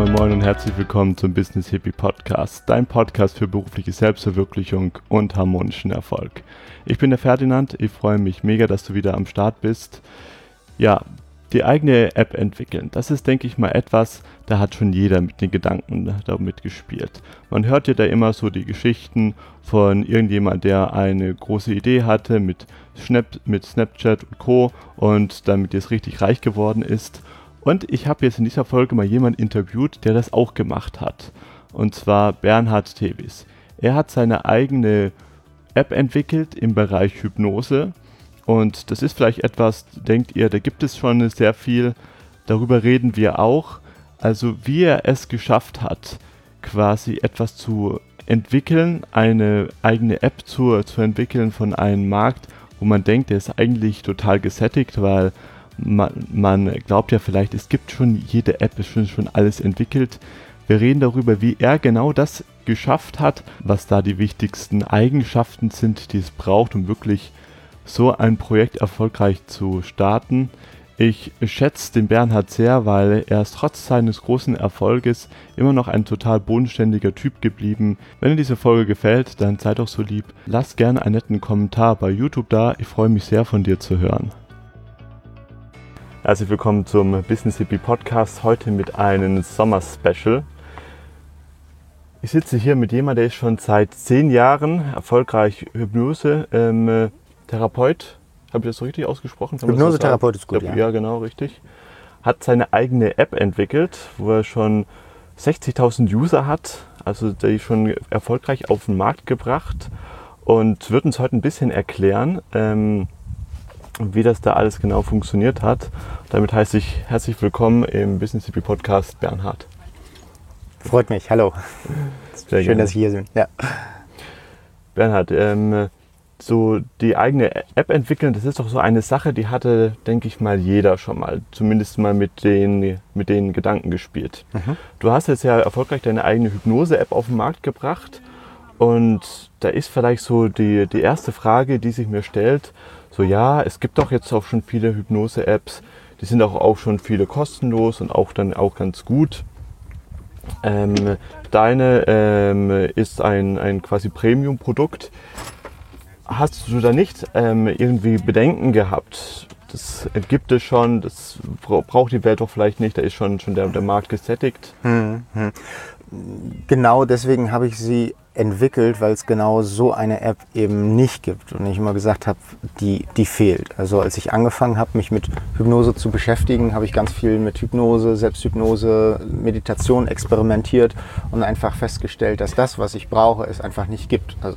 Moin Moin und herzlich willkommen zum Business Hippie Podcast, dein Podcast für berufliche Selbstverwirklichung und harmonischen Erfolg. Ich bin der Ferdinand, ich freue mich mega, dass du wieder am Start bist. Ja, die eigene App entwickeln, das ist, denke ich mal, etwas, da hat schon jeder mit den Gedanken damit gespielt. Man hört ja da immer so die Geschichten von irgendjemand, der eine große Idee hatte mit Snapchat und Co. und damit jetzt richtig reich geworden ist. Und ich habe jetzt in dieser Folge mal jemanden interviewt, der das auch gemacht hat. Und zwar Bernhard Tevis. Er hat seine eigene App entwickelt im Bereich Hypnose. Und das ist vielleicht etwas, denkt ihr, da gibt es schon sehr viel. Darüber reden wir auch. Also wie er es geschafft hat, quasi etwas zu entwickeln, eine eigene App zu entwickeln von einem Markt, wo man denkt, der ist eigentlich total gesättigt, weil man glaubt ja vielleicht, es gibt schon, jede App ist schon alles entwickelt. Wir reden darüber, wie er genau das geschafft hat, was da die wichtigsten Eigenschaften sind, die es braucht, um wirklich so ein Projekt erfolgreich zu starten. Ich schätze den Bernhard sehr, weil er ist trotz seines großen Erfolges immer noch ein total bodenständiger Typ geblieben. Wenn dir diese Folge gefällt, dann sei doch so lieb. Lass gerne einen netten Kommentar bei YouTube da. Ich freue mich sehr, von dir zu hören. Herzlich willkommen zum Business Hippie Podcast, heute mit einem Sommer-Special. Ich sitze hier mit jemandem, der ist schon seit 10 Jahren erfolgreich Hypnose-Therapeut. Habe ich das so richtig ausgesprochen? Hypnose-Therapeut ist gut, ja. Ja, genau, richtig. Hat seine eigene App entwickelt, wo er schon 60.000 User hat, also die schon erfolgreich auf den Markt gebracht, und wird uns heute ein bisschen erklären, wie das da alles genau funktioniert hat. Damit heiße ich herzlich willkommen im Business Hippie Podcast Bernhard. Freut mich, hallo. Schön, dass ich hier bin. Ja. Bernhard, so die eigene App entwickeln, das ist doch so eine Sache, die hatte, denke ich mal, jeder schon mal, zumindest mal mit den Gedanken gespielt. Mhm. Du hast jetzt ja erfolgreich deine eigene Hypnose-App auf den Markt gebracht, und da ist vielleicht so die erste Frage, die sich mir stellt, so ja, es gibt doch jetzt auch schon viele Hypnose-Apps, die sind auch schon viele kostenlos und auch dann auch ganz gut. Deine ist ein quasi Premium-Produkt. Hast du da nicht irgendwie Bedenken gehabt? Das gibt es schon, das braucht die Welt doch vielleicht nicht, da ist schon der Markt gesättigt. Genau deswegen habe ich sie entwickelt, weil es genau so eine App eben nicht gibt und ich immer gesagt habe, die fehlt. Also als ich angefangen habe, mich mit Hypnose zu beschäftigen, habe ich ganz viel mit Hypnose, Selbsthypnose, Meditation experimentiert und einfach festgestellt, dass das, was ich brauche, es einfach nicht gibt. Also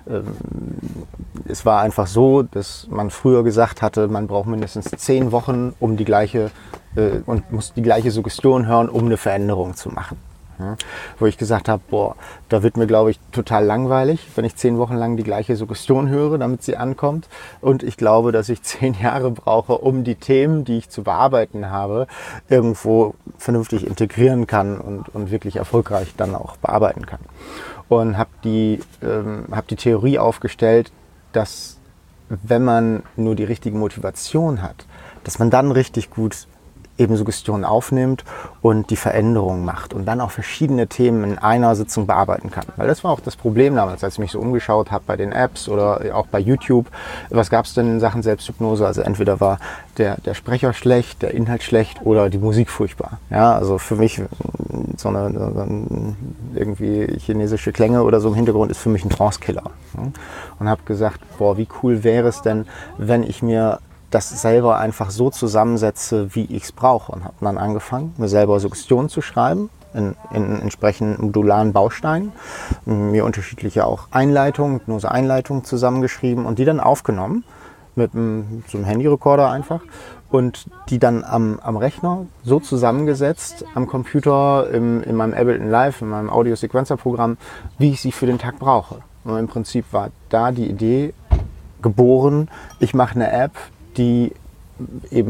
es war einfach so, dass man früher gesagt hatte, man braucht mindestens 10 Wochen, um die gleiche und muss die gleiche Suggestion hören, um eine Veränderung zu machen. Ja, wo ich gesagt habe, da wird mir, glaube ich, total langweilig, wenn ich 10 Wochen lang die gleiche Suggestion höre, damit sie ankommt. Und ich glaube, dass ich 10 Jahre brauche, um die Themen, die ich zu bearbeiten habe, irgendwo vernünftig integrieren kann und wirklich erfolgreich dann auch bearbeiten kann. Und habe die Theorie aufgestellt, dass wenn man nur die richtige Motivation hat, dass man dann richtig gut eben Suggestionen aufnimmt und die Veränderung macht und dann auch verschiedene Themen in einer Sitzung bearbeiten kann. Weil das war auch das Problem damals, als ich mich so umgeschaut habe bei den Apps oder auch bei YouTube. Was gab es denn in Sachen Selbsthypnose? Also entweder war der Sprecher schlecht, der Inhalt schlecht oder die Musik furchtbar. Ja, also für mich so eine irgendwie chinesische Klänge oder so im Hintergrund ist für mich ein Trance-Killer. Und habe gesagt, wie cool wäre es denn, wenn ich mir das selber einfach so zusammensetze, wie ich es brauche. Und habe dann angefangen, mir selber Suggestionen zu schreiben in entsprechenden modularen Bausteinen, mir unterschiedliche auch Hypnose-Einleitungen zusammengeschrieben und die dann aufgenommen mit so einem Handyrekorder einfach und die dann am Rechner so zusammengesetzt, am Computer, in meinem Ableton Live, in meinem Audio-Sequencer-Programm, wie ich sie für den Tag brauche. Und im Prinzip war da die Idee geboren, ich mache eine App, die eben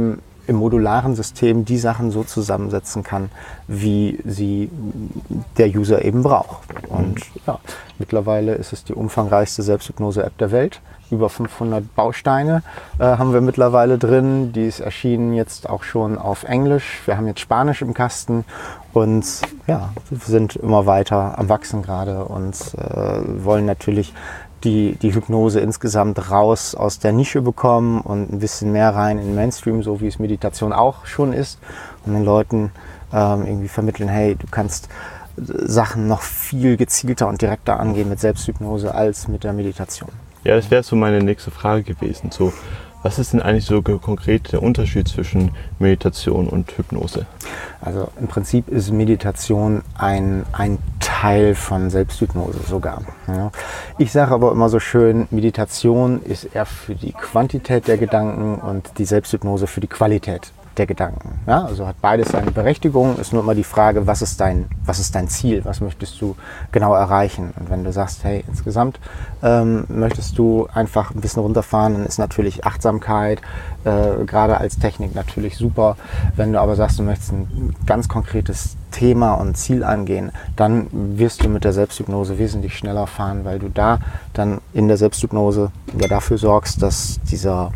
im modularen System die Sachen so zusammensetzen kann, wie sie der User eben braucht. Und ja, mittlerweile ist es die umfangreichste Selbsthypnose-App der Welt. Über 500 Bausteine haben wir mittlerweile drin. Die ist erschienen jetzt auch schon auf Englisch. Wir haben jetzt Spanisch im Kasten und ja, wir sind immer weiter am Wachsen gerade und wollen natürlich die Hypnose insgesamt raus aus der Nische bekommen und ein bisschen mehr rein in den Mainstream, so wie es Meditation auch schon ist, und den Leuten irgendwie vermitteln, hey, du kannst Sachen noch viel gezielter und direkter angehen mit Selbsthypnose als mit der Meditation. Ja, das wäre so meine nächste Frage gewesen. So, was ist denn eigentlich so konkret der Unterschied zwischen Meditation und Hypnose? Also im Prinzip ist Meditation ein Teil von Selbsthypnose sogar. Ja. Ich sage aber immer so schön, Meditation ist eher für die Quantität der Gedanken und die Selbsthypnose für die Qualität der Gedanken. Ja, also hat beides seine Berechtigung, ist nur immer die Frage, was ist dein Ziel, was möchtest du genau erreichen? Und wenn du sagst, hey, insgesamt möchtest du einfach ein bisschen runterfahren, dann ist natürlich Achtsamkeit gerade als Technik natürlich super. Wenn du aber sagst, du möchtest ein ganz konkretes Thema und Ziel angehen, dann wirst du mit der Selbsthypnose wesentlich schneller fahren, weil du da dann in der Selbsthypnose ja dafür sorgst, dass dieser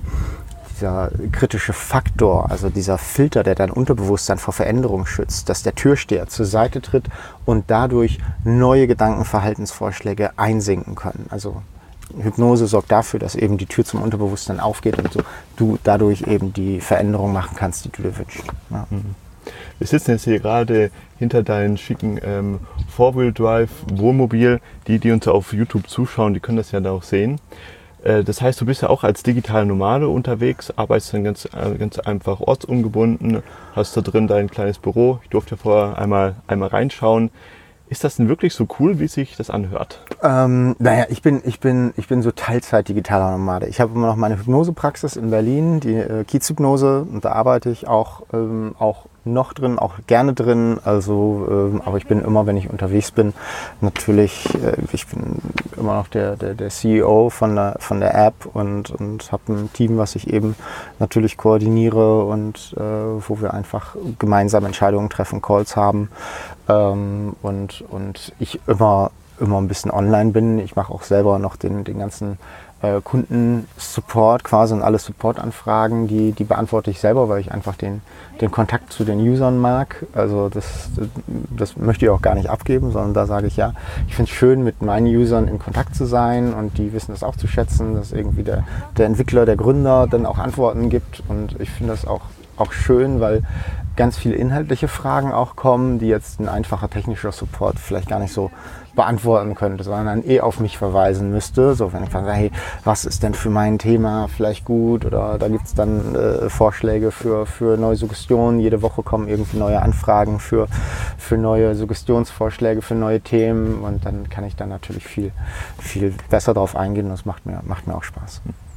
kritische Faktor, also dieser Filter, der dein Unterbewusstsein vor Veränderung schützt, dass der Türsteher zur Seite tritt und dadurch neue Gedankenverhaltensvorschläge einsinken können. Also Hypnose sorgt dafür, dass eben die Tür zum Unterbewusstsein aufgeht und so, du dadurch eben die Veränderung machen kannst, die du dir wünschst. Ja. Wir sitzen jetzt hier gerade hinter deinem schicken Four-Wheel-Drive-Wohnmobil. Die uns auf YouTube zuschauen, die können das ja da auch sehen. Das heißt, du bist ja auch als digitaler Nomade unterwegs, arbeitest dann ganz einfach ortsungebunden, hast da drin dein kleines Büro. Ich durfte ja vorher einmal reinschauen. Ist das denn wirklich so cool, wie sich das anhört? Naja, ich bin so Teilzeit digitaler Nomade. Ich habe immer noch meine Hypnosepraxis in Berlin, die Kiezhypnose, und da arbeite ich auch noch drin, auch gerne drin. Also, aber ich bin immer, wenn ich unterwegs bin, natürlich, ich bin immer noch der CEO von der App und habe ein Team, was ich eben natürlich koordiniere und wo wir einfach gemeinsam Entscheidungen treffen, Calls haben, und ich immer ein bisschen online bin. Ich mache auch selber noch den ganzen Kundensupport quasi und alle Supportanfragen, die beantworte ich selber, weil ich einfach den Kontakt zu den Usern mag. Also das möchte ich auch gar nicht abgeben, sondern da sage ich, ja, ich finde es schön, mit meinen Usern in Kontakt zu sein, und die wissen das auch zu schätzen, dass irgendwie der Entwickler, der Gründer dann auch Antworten gibt, und ich finde das auch schön, weil ganz viele inhaltliche Fragen auch kommen, die jetzt ein einfacher technischer Support vielleicht gar nicht so beantworten könnte, sondern dann auf mich verweisen müsste. So, wenn ich sage, hey, was ist denn für mein Thema vielleicht gut? Oder da gibt es dann Vorschläge für neue Suggestionen. Jede Woche kommen irgendwie neue Anfragen für neue Suggestionsvorschläge, für neue Themen, und dann kann ich dann natürlich viel, viel besser darauf eingehen, und das macht mir auch Spaß.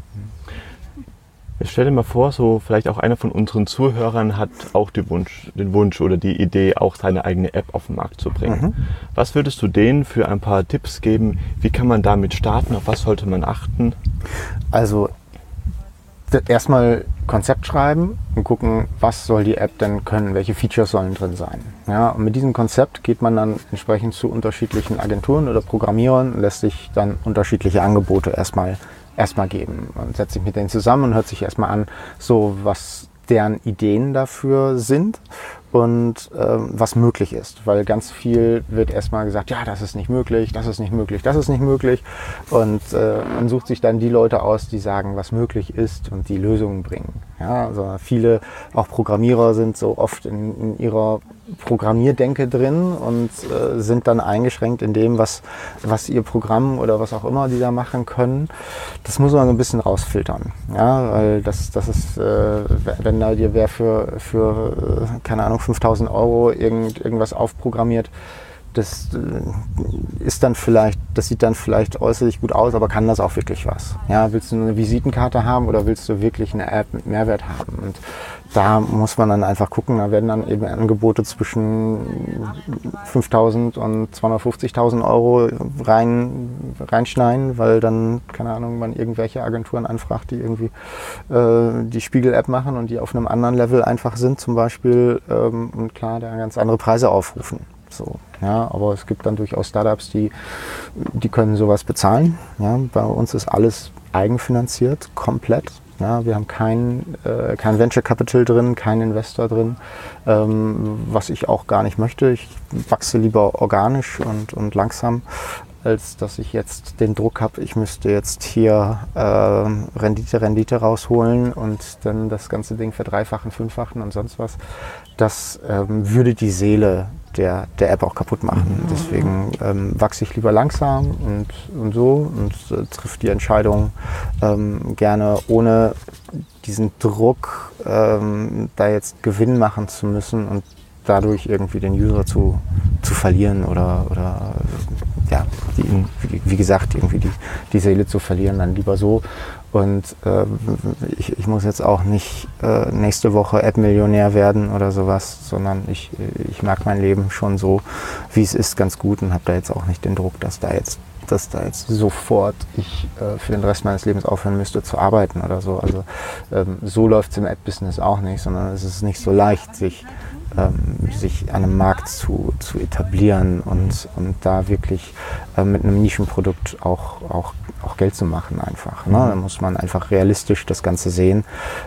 Jetzt stell dir mal vor, so vielleicht auch einer von unseren Zuhörern hat auch den Wunsch oder die Idee, auch seine eigene App auf den Markt zu bringen. Was würdest du denen für ein paar Tipps geben? Wie kann man damit starten? Auf was sollte man achten? Also erstmal Konzept schreiben und gucken, was soll die App denn können, welche Features sollen drin sein. Ja, und mit diesem Konzept geht man dann entsprechend zu unterschiedlichen Agenturen oder Programmierern und lässt sich dann unterschiedliche Angebote erstmal geben. Man setzt sich mit denen zusammen und hört sich erstmal an, so was deren Ideen dafür sind und was möglich ist. Weil ganz viel wird erstmal gesagt, ja, das ist nicht möglich, das ist nicht möglich, das ist nicht möglich. Und man sucht sich dann die Leute aus, die sagen, was möglich ist und die Lösungen bringen. Ja, also viele, auch Programmierer, sind so oft in ihrer Programmierdenke drin und sind dann eingeschränkt in dem, was ihr Programm oder was auch immer die da machen können. Das muss man so ein bisschen rausfiltern. Ja, weil das ist, wenn da dir wer für keine Ahnung, 5.000 € irgendwas aufprogrammiert, das sieht dann vielleicht äußerlich gut aus, aber kann das auch wirklich was? Ja, willst du eine Visitenkarte haben oder willst du wirklich eine App mit Mehrwert haben? Und da muss man dann einfach gucken, da werden dann eben Angebote zwischen 5.000 und 250.000 Euro reinschneiden, weil dann, keine Ahnung, man irgendwelche Agenturen anfragt, die irgendwie die Spiegel-App machen und die auf einem anderen Level einfach sind zum Beispiel und klar, da ganz andere Preise aufrufen. So, ja, aber es gibt dann durchaus Startups, die können sowas bezahlen. Ja, bei uns ist alles eigenfinanziert, komplett. Ja, wir haben kein Venture Capital drin, keinen Investor drin, was ich auch gar nicht möchte. Ich wachse lieber organisch und langsam, als dass ich jetzt den Druck habe, ich müsste jetzt hier Rendite rausholen und dann das ganze Ding verdreifachen, fünffachen und sonst was. Das würde die Seele der App auch kaputt machen. Deswegen wachse ich lieber langsam und so und trifft die Entscheidung gerne ohne diesen Druck, da jetzt Gewinn machen zu müssen und dadurch irgendwie den User zu verlieren oder ja, wie gesagt, irgendwie die Seele zu verlieren, dann lieber so. Und ich muss jetzt auch nicht nächste Woche App-Millionär werden oder sowas, sondern ich mag mein Leben schon so, wie es ist, ganz gut und habe da jetzt auch nicht den Druck, dass da jetzt sofort ich für den Rest meines Lebens aufhören müsste zu arbeiten oder so. Also so läuft es im App-Business auch nicht, sondern es ist nicht so leicht, sich an einem Markt zu etablieren und da wirklich mit einem Nischenprodukt auch Geld zu machen einfach. Ne? Da muss man einfach realistisch das Ganze sehen,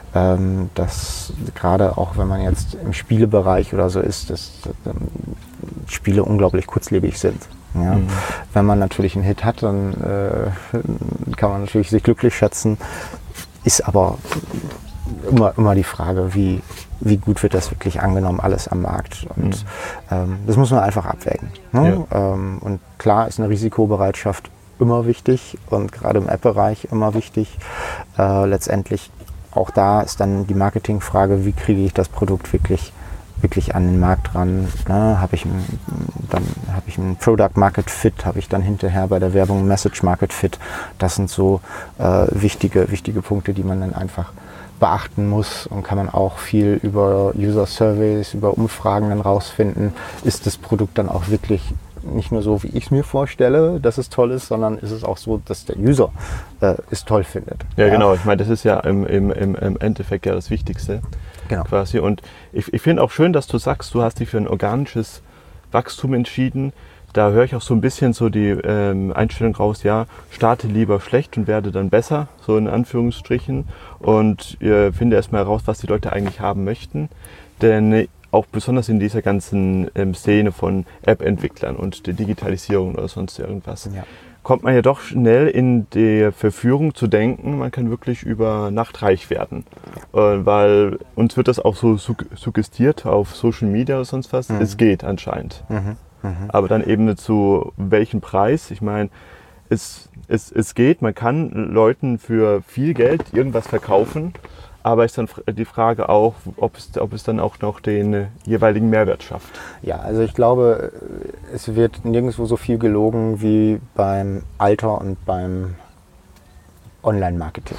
dass gerade auch wenn man jetzt im Spielebereich oder so ist, dass Spiele unglaublich kurzlebig sind. Ja? Wenn man natürlich einen Hit hat, dann kann man natürlich sich glücklich schätzen, ist aber immer die Frage, wie gut wird das wirklich angenommen, alles am Markt. Und das muss man einfach abwägen. Ne? Ja. Und klar ist eine Risikobereitschaft immer wichtig und gerade im App-Bereich immer wichtig. Letztendlich auch da ist dann die Marketingfrage, wie kriege ich das Produkt wirklich an den Markt ran. Ne? Habe ich einen Product Market Fit, habe ich dann hinterher bei der Werbung Message Market Fit. Das sind so wichtige Punkte, die man dann einfach beachten muss und kann man auch viel über User Surveys, über Umfragen dann rausfinden, ist das Produkt dann auch wirklich nicht nur so, wie ich es mir vorstelle, dass es toll ist, sondern ist es auch so, dass der User es toll findet. Ja, genau. Ich meine, das ist ja im Endeffekt ja das Wichtigste. Genau. Quasi. Und ich finde auch schön, dass du sagst, du hast dich für ein organisches Wachstum entschieden. Da höre ich auch so ein bisschen so die Einstellung raus, ja, starte lieber schlecht und werde dann besser, so in Anführungsstrichen. Und finde erstmal heraus, was die Leute eigentlich haben möchten. Denn auch besonders in dieser ganzen Szene von App-Entwicklern und der Digitalisierung oder sonst irgendwas, kommt man ja doch schnell in die Verführung zu denken, man kann wirklich über Nacht reich werden. Weil uns wird das auch so suggestiert auf Social Media oder sonst was. Es geht anscheinend. Aber dann eben zu welchem Preis? Ich meine, es geht, man kann Leuten für viel Geld irgendwas verkaufen, aber ist dann die Frage auch, ob es dann auch noch den jeweiligen Mehrwert schafft. Ja, also ich glaube, es wird nirgendwo so viel gelogen wie beim Alter und beim Online-Marketing.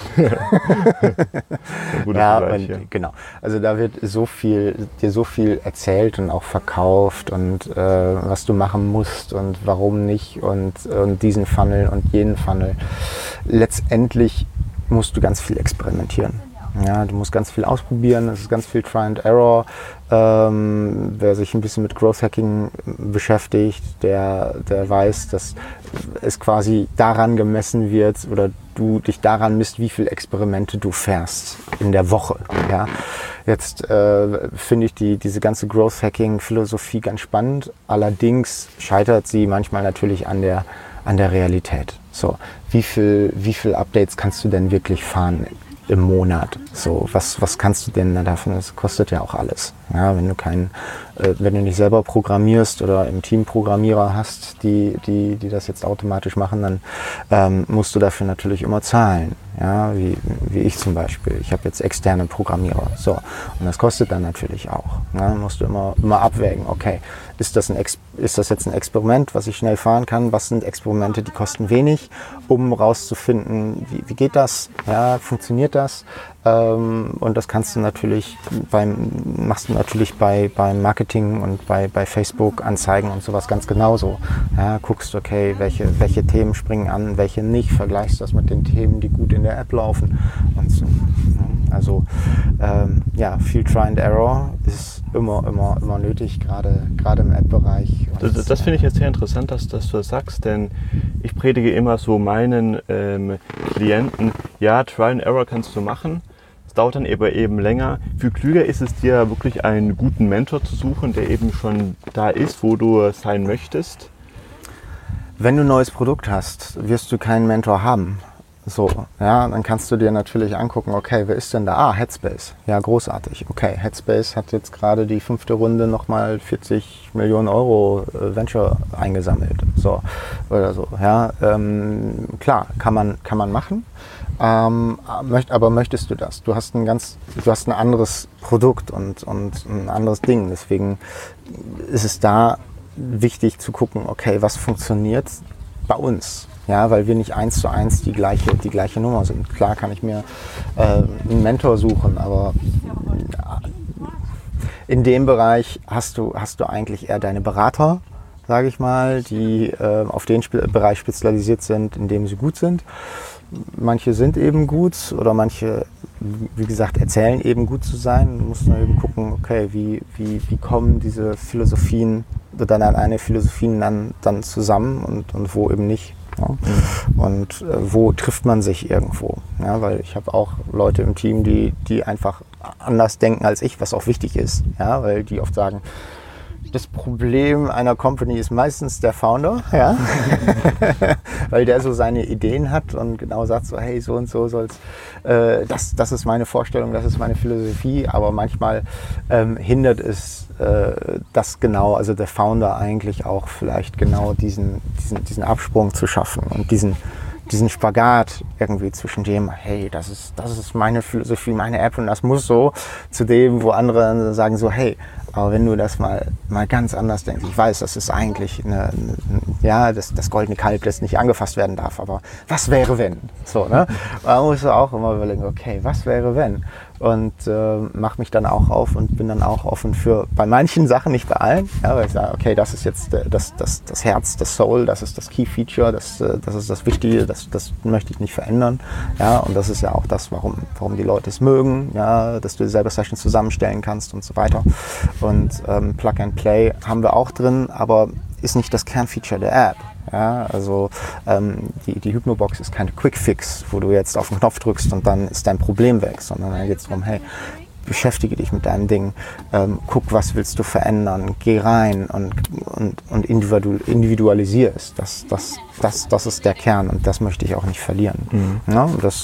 Genau. Also da wird dir so viel erzählt und auch verkauft und was du machen musst und warum nicht und diesen Funnel und jenen Funnel. Letztendlich musst du ganz viel experimentieren. Ja, du musst ganz viel ausprobieren, es ist ganz viel Try and Error. Wer sich ein bisschen mit Growth Hacking beschäftigt, der weiß, dass es quasi daran gemessen wird oder du dich daran misst, wie viele Experimente du fährst in der Woche. Ja? Jetzt finde ich diese ganze Growth Hacking Philosophie ganz spannend. Allerdings scheitert sie manchmal natürlich an der Realität. So, wie viel Updates kannst du denn wirklich fahren im Monat? So, was kannst du denn davon? Das kostet ja auch alles. Ja, wenn du nicht selber programmierst oder im Team Programmierer hast, die das jetzt automatisch machen, dann musst du dafür natürlich immer zahlen. Ja, wie ich zum Beispiel. Ich habe jetzt externe Programmierer. So. Und das kostet dann natürlich auch. Ja, musst du immer abwägen, okay, ist das jetzt ein Experiment, was ich schnell fahren kann? Was sind Experimente, die kosten wenig, um rauszufinden, wie geht das? Ja, funktioniert das? Und das kannst du natürlich machst du natürlich beim Marketing und bei Facebook Anzeigen und sowas ganz genauso. Ja, guckst, okay, welche Themen springen an, welche nicht, vergleichst das mit den Themen, die gut in der App laufen und so. Also viel Try and Error ist immer nötig, gerade im App-Bereich. Das finde ich jetzt sehr interessant, dass du das sagst, denn ich predige immer so meinen Klienten, ja, Try and Error kannst du machen, es dauert dann eben länger. Viel klüger ist es dir wirklich einen guten Mentor zu suchen, der eben schon da ist, wo du sein möchtest. Wenn du ein neues Produkt hast, wirst du keinen Mentor haben. So, ja, dann kannst du dir natürlich angucken, okay, wer ist denn da? Headspace. Ja, großartig. Okay, Headspace hat jetzt gerade die 5. Runde nochmal 40 Millionen Euro Venture eingesammelt. So, oder so. Ja, klar, kann man machen. Aber möchtest du das? Du hast ein anderes Produkt und ein anderes Ding. Deswegen ist es da wichtig zu gucken, okay, was funktioniert bei uns? Ja, weil wir nicht 1:1 die gleiche Nummer sind. Klar kann ich mir einen Mentor suchen, aber in dem Bereich hast du eigentlich eher deine Berater, sage ich mal, die auf den Bereich spezialisiert sind, in dem sie gut sind. Manche sind eben gut oder manche, wie gesagt, erzählen eben gut zu sein. Du musst nur eben gucken, okay, wie kommen diese Philosophien oder dann eine Philosophien dann zusammen und wo eben nicht. Ja? Und wo trifft man sich irgendwo? Ja, weil ich habe auch Leute im Team, die einfach anders denken als ich, was auch wichtig ist. Ja, weil die oft sagen, das Problem einer Company ist meistens der Founder, ja? Weil der so seine Ideen hat und genau sagt so, hey, so und so soll's, das ist meine Vorstellung, das ist meine Philosophie, aber manchmal hindert es also der Founder eigentlich auch vielleicht genau diesen Absprung zu schaffen und diesen Spagat irgendwie zwischen dem, hey, das ist meine Philosophie, meine App und das muss so, zu dem, wo andere sagen so, hey, aber wenn du das mal ganz anders denkst, ich weiß, das ist eigentlich das goldene Kalb, das nicht angefasst werden darf, aber was wäre wenn? So, ne? Da musst du auch immer überlegen, okay, was wäre wenn? Und mache mich dann auch auf und bin dann auch offen für, bei manchen Sachen, nicht bei allen, ja, weil ich sage, okay, das ist jetzt das Herz, das Soul, das ist das Key Feature, das ist das Wichtige, das möchte ich nicht verändern. Ja, und das ist ja auch das, warum die Leute es mögen, ja, dass du selber Sessions zusammenstellen kannst und so weiter. Und Plug and Play haben wir auch drin, aber ist nicht das Kernfeature der App. Ja, also die Hypnobox ist keine Quick-Fix, wo du jetzt auf den Knopf drückst und dann ist dein Problem weg, sondern dann geht es darum, hey, beschäftige dich mit deinem Ding, guck, was willst du verändern, geh rein und individualisier es. Das ist der Kern und das möchte ich auch nicht verlieren. Mhm. Ja, das,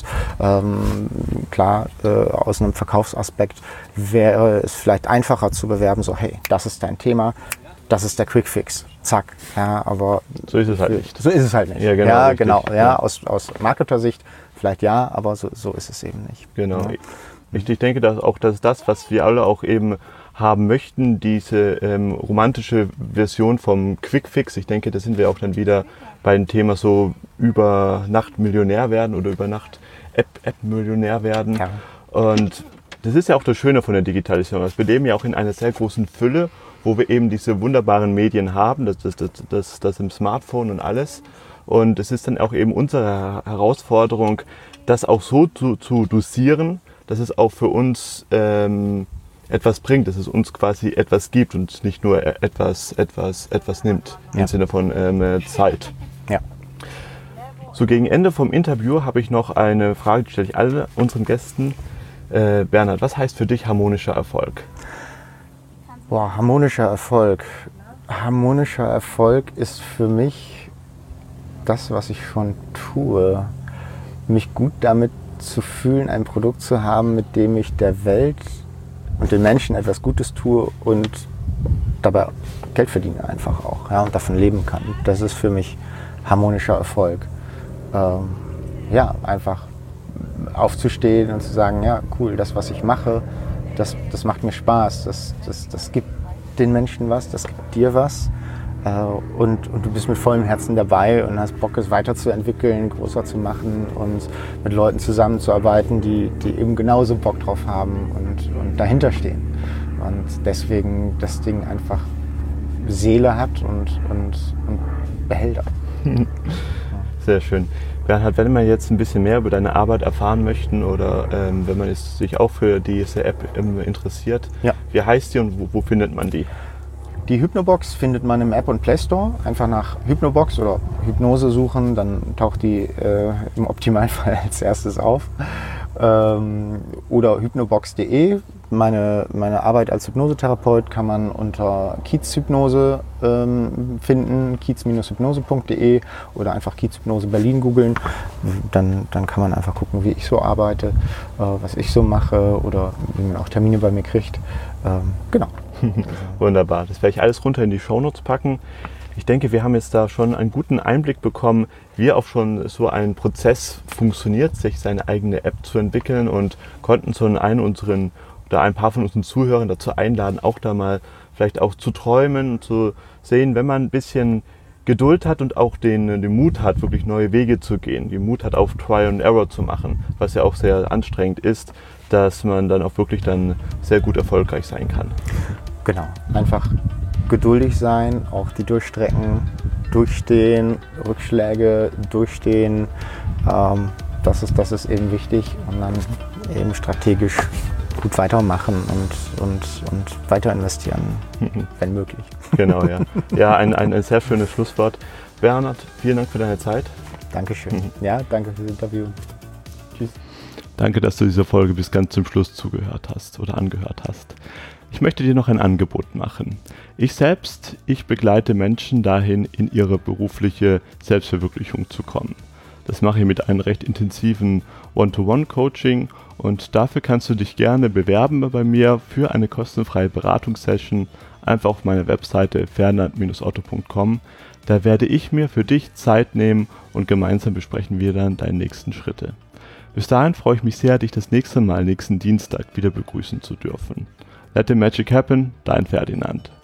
klar, aus einem Verkaufsaspekt wäre es vielleicht einfacher zu bewerben, so hey, das ist dein Thema, das ist der Quick-Fix. Zack. Ja, aber so ist es halt nicht. So ist es halt nicht. Ja, genau. Ja, genau. Ja, aus Marketer-Sicht vielleicht ja, aber so ist es eben nicht. Genau. Ja. Ich denke, dass das, was wir alle auch eben haben möchten, diese romantische Version vom Quick-Fix, ich denke, da sind wir auch dann wieder bei dem Thema so über Nacht Millionär werden oder über Nacht App-Millionär werden. Ja. Und das ist ja auch das Schöne von der Digitalisierung. Also wir leben ja auch in einer sehr großen Fülle, wo wir eben diese wunderbaren Medien haben, das im Smartphone und alles. Und es ist dann auch eben unsere Herausforderung, das auch so zu dosieren, dass es auch für uns etwas bringt, dass es uns quasi etwas gibt und nicht nur etwas nimmt, im Sinne von Zeit. Ja. So gegen Ende vom Interview habe ich noch eine Frage, die stelle ich alle unseren Gästen. Bernhard, was heißt für dich harmonischer Erfolg? Boah, harmonischer Erfolg. Harmonischer Erfolg ist für mich das, was ich schon tue. Mich gut damit zu fühlen, ein Produkt zu haben, mit dem ich der Welt und den Menschen etwas Gutes tue und dabei Geld verdiene einfach auch, ja, und davon leben kann. Das ist für mich harmonischer Erfolg. Ja, einfach aufzustehen und zu sagen, ja, cool, das, was ich mache, das macht mir Spaß, das gibt den Menschen was, das gibt dir was. Und du bist mit vollem Herzen dabei und hast Bock, es weiterzuentwickeln, größer zu machen und mit Leuten zusammenzuarbeiten, die eben genauso Bock drauf haben und dahinter stehen. Und deswegen das Ding einfach Seele hat und Behälter. Sehr schön. Bernhard, wenn man jetzt ein bisschen mehr über deine Arbeit erfahren möchte oder wenn man sich auch für diese App interessiert, ja. Wie heißt die und wo findet man die? Die Hypnobox findet man im App und Play Store. Einfach nach Hypnobox oder Hypnose suchen, dann taucht die im Optimalfall als erstes auf. Oder hypnobox.de. Meine Arbeit als Hypnosetherapeut kann man unter Kiez Hypnose finden, kiez-hypnose.de oder einfach Kiez Hypnose Berlin googeln. Dann kann man einfach gucken, wie ich so arbeite, was ich so mache oder wie man auch Termine bei mir kriegt. Genau. Wunderbar. Das werde ich alles runter in die Shownotes packen. Ich denke, wir haben jetzt da schon einen guten Einblick bekommen, wie auch schon so ein Prozess funktioniert, sich seine eigene App zu entwickeln und konnten so ein paar von unseren Zuhörern dazu einladen, auch da mal vielleicht auch zu träumen und zu sehen, wenn man ein bisschen Geduld hat und auch den Mut hat, wirklich neue Wege zu gehen, den Mut hat, auf Trial and Error zu machen, was ja auch sehr anstrengend ist, dass man dann auch wirklich dann sehr gut erfolgreich sein kann. Genau, einfach geduldig sein, auch die Durchstrecken, durchstehen, Rückschläge durchstehen, das ist eben wichtig und dann eben strategisch gut weitermachen und weiter investieren, wenn möglich. Genau, ja. Ja, ein sehr schönes Schlusswort. Bernhard, vielen Dank für deine Zeit. Dankeschön. Ja, danke fürs Interview. Tschüss. Danke, dass du dieser Folge bis ganz zum Schluss zugehört hast oder angehört hast. Ich möchte dir noch ein Angebot machen. Ich begleite Menschen dahin, in ihre berufliche Selbstverwirklichung zu kommen. Das mache ich mit einem recht intensiven One-to-One-Coaching und dafür kannst du dich gerne bewerben bei mir für eine kostenfreie Beratungssession. Einfach auf meiner Webseite fernand-otto.com. Da werde ich mir für dich Zeit nehmen und gemeinsam besprechen wir dann deine nächsten Schritte. Bis dahin freue ich mich sehr, dich das nächste Mal nächsten Dienstag wieder begrüßen zu dürfen. Let the magic happen, dein Ferdinand.